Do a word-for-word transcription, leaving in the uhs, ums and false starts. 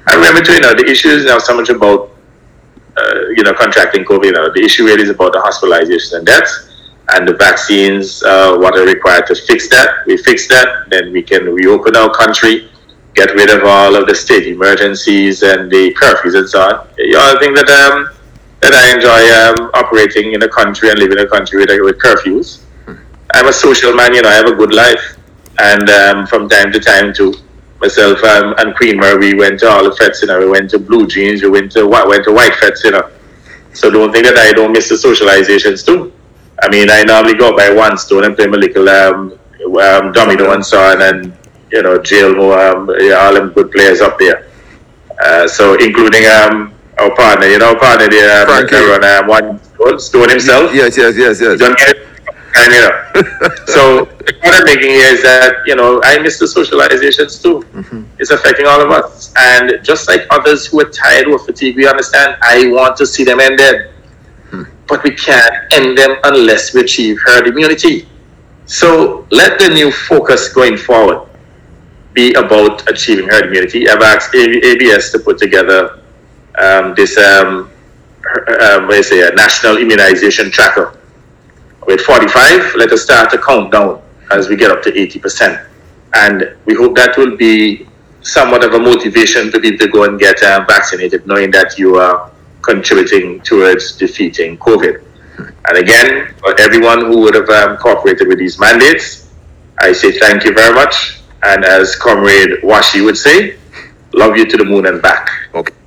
I remember too, you know, the issue is now so much about, uh, you know, contracting COVID. You know, the issue really is about the hospitalization and deaths, and the vaccines, uh, what are required to fix that. We fix that, then we can reopen our country, get rid of all of the state emergencies and the curfews and so on. You know, I think that um, that I enjoy um, operating in a country and living in a country with, with curfews. I'm a social man, you know, I have a good life. And um, from time to time, too, myself um, and Queen Mary, we went to all the fets, you know, we went to Blue Jeans, we went to, went to White Fets, you know. So don't think that I don't miss the socializations, too. I mean, I normally go by one stone and play my little um, um, domino and so on, and, you know, jail more, um, yeah, all them good players up there. Uh, so including um, our partner, you know, our partner there, um, Frankie. run um, one stone, stone himself. Yes, yes, yes, yes. Don't get it. And, you know, so the point I'm making here is that, you know, I miss the socializations too. Mm-hmm. It's affecting all of us. And just like others who are tired or fatigued, we understand, I want to see them ended. Mm-hmm. But we can't end them unless we achieve herd immunity. So let the new focus going forward be about achieving herd immunity. I've asked A B S to put together um, this, um, um, what do you say, a national immunization tracker. With forty-five, let us start to count down as we get up to eighty percent. And we hope that will be somewhat of a motivation for people to go and get uh, vaccinated, knowing that you are contributing towards defeating COVID. And again, for everyone who would have um, cooperated with these mandates, I say thank you very much. And as Comrade Washi would say, love you to the moon and back. Okay.